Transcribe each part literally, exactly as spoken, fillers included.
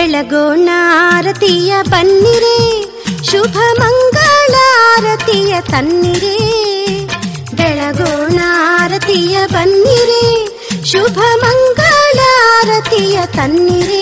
ಬೆಳಗೋಣ ಆರತಿಯ ಬನ್ನಿರೆ, ಶುಭ ಮಂಗಳಾರತಿಯ ತನ್ನಿರೆ. ಬೆಳಗೋಣ ಆರತಿಯ ಬನ್ನಿರೆ, ಶುಭ ಮಂಗಳಾರತಿಯ ತನ್ನಿರೆ.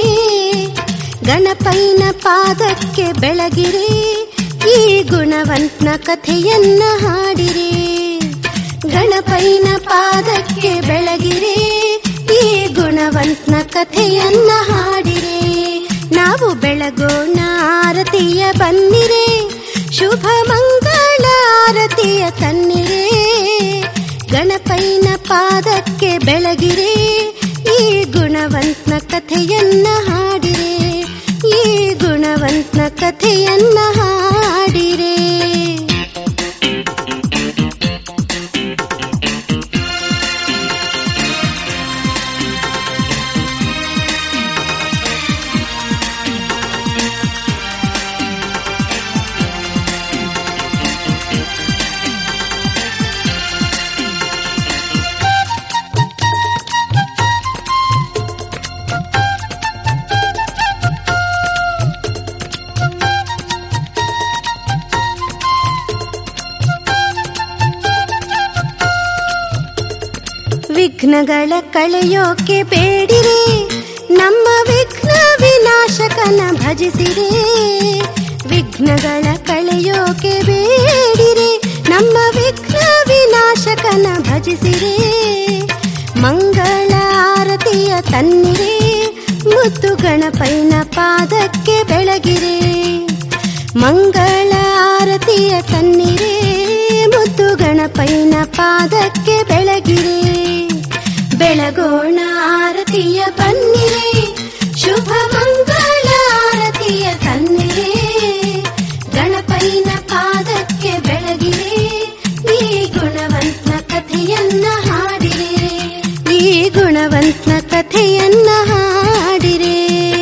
ಗಣಪೈನ ಪಾದಕ್ಕೆ ಬೆಳಗಿರೆ, ಈ ಗುಣವಂತನ ಕಥೆಯನ್ನ ಹಾಡಿರೆ. ಗಣಪೈನ ಪಾದಕ್ಕೆ ಬೆಳಗಿರೆ, ಈ ಗುಣವಂತನ ಕಥೆಯನ್ನ ಹಾಡಿರೆ. ನಾವು ಬೆಳಗೋಣ ಆರತಿಯ ಬನ್ನಿರೆ, ಶುಭ ಮಂಗಳಾರತಿಯ ತನ್ನಿರೆ. ಗಣಪೈನ ಪಾದಕ್ಕೆ ಬೆಳಗಿರೆ, ಈ ಗುಣವಂತನ ಕಥೆಯನ್ನ ಹಾಡಿರೆ. ಈ ಗುಣವಂತನ ಕಥೆಯನ್ನ ಹಾಡಿರೆ. ವಿಘ್ನಗಳ ಕಳೆಯೋಕೆ ಬೇಡಿರೆ, ನಮ್ಮ ವಿಘ್ನ ವಿನಾಶಕನ ಭಜಿಸಿರೆ. ವಿಘ್ನಗಳ ಕಳೆಯೋಕೆ ಬೇಡಿರೆ, ನಮ್ಮ ವಿಘ್ನ ವಿನಾಶಕನ ಭಜಿಸಿರೆ. ಮಂಗಳ ಆರತಿಯ ತನ್ನಿರೆ, ಮುದ್ದು ಗಣಪೈನ ಪಾದಕ್ಕೆ ಬೆಳಗಿರೆ. ಮಂಗಳ ಆರತಿಯ ತನ್ನಿರೆ, ಮುದ್ದು ಗಣಪೈನ ಪಾದಕ್ಕೆ ಬೆಳಗಿರೆ. ಬೆಳಗೋಣ ಆರತಿಯ ಬನ್ನಿರೆ, ಶುಭ ಮಂಗಳ ಆರತಿಯ ತನ್ನಿರೆ. ಗಣಪೈನ ಪಾದಕ್ಕೆ ಬೆಳಗಿರೆ, ಈ ಗುಣವಂತನ ಕಥೆಯನ್ನ ಹಾಡಿರೆ. ಈ ಗುಣವಂತನ ಕಥೆಯನ್ನ ಹಾಡಿರೆ.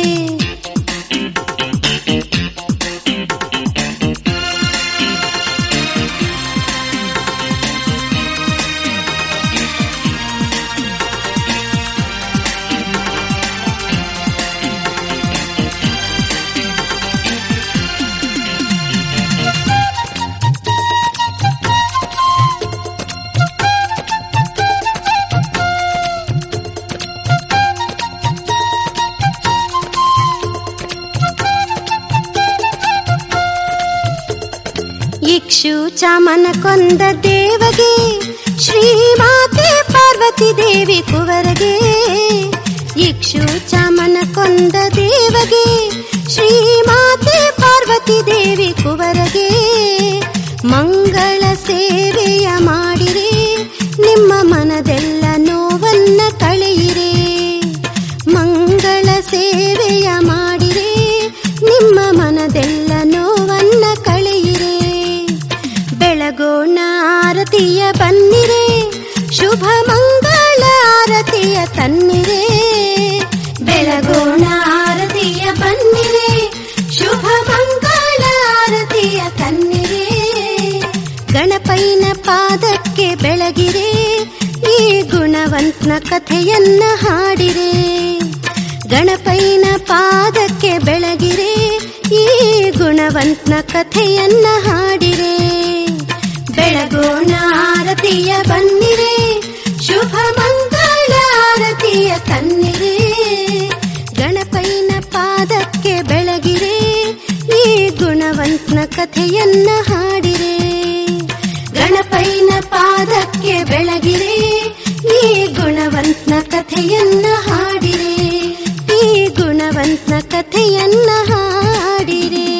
ಇಕ್ಷು ಚಾಮನ ಕೊಂದ ದೇವಗೆ, ಶ್ರೀಮಾತೆ ಪಾರ್ವತಿ ದೇವಿ ಕುವರಗೆ. ಇಕ್ಷು ಚಾಮನ ಕೊಂದ ದೇವಗೆ, ಶ್ರೀಮಾತೆ ಪಾರ್ವತಿ ದೇವಿ ಕುವರಗೆ. ಮಂಗಳ ಸೇವೆಯ ಮಾಡಿರೆ, ನಿಮ್ಮ ಮನದೆಲ್ಲ ನೋವನ್ನ ಕಳೆಯಿರೆ. ಮಂಗಳ ಸೇವೆಯ ಮಾಡಿರೆ, ನಿಮ್ಮ ಮನದೆಲ್ಲ ನೋವನ್ನ ಕಳೆಯಿರೆ. ಬೆಳಗೋಣ ಆರತಿಯ ಬನ್ನಿರೆ, ಶುಭ ಮಂಗಳ ಆರತಿಯ ತನ್ನಿರೆ. ಬೆಳಗೋಣ ಆರತಿಯ ಬನ್ನಿರೆ, ಶುಭ ಮಂಗಳ ಆರತಿಯ ತನ್ನಿರೆ. ಗಣಪೈನ ಪಾದಕ್ಕೆ ಬೆಳಗಿರೆ, ಈ ಗುಣವಂತನ ಕಥೆಯನ್ನ ಹಾಡಿರೆ. ಗಣಪೈನ ಪಾದಕ್ಕೆ ಬೆಳಗಿರೆ, ಈ ಗುಣವಂತನ ಕಥೆಯನ್ನ ಹಾಡಿರೆ. ಬೆಳಗೋಣ ಆರತಿಯ ಬನ್ನಿರೆ, ಶುಭ ಮಂಗಳ ಆರತಿಯ ತನ್ನಿರೆ. ಗಣಪೈನ ಪಾದಕ್ಕೆ ಬೆಳಗಿರೆ, ಈ ಗುಣವಂತನ ಕಥೆಯನ್ನ ಹಾಡಿರೆ. ಗಣಪೈನ ಪಾದಕ್ಕೆ ಬೆಳಗಿರೆ, ಈ ಗುಣವಂತನ ಕಥೆಯನ್ನ ಹಾಡಿರೆ. ಈ ಗುಣವಂತನ ಕಥೆಯನ್ನ ಹಾಡಿರೆ.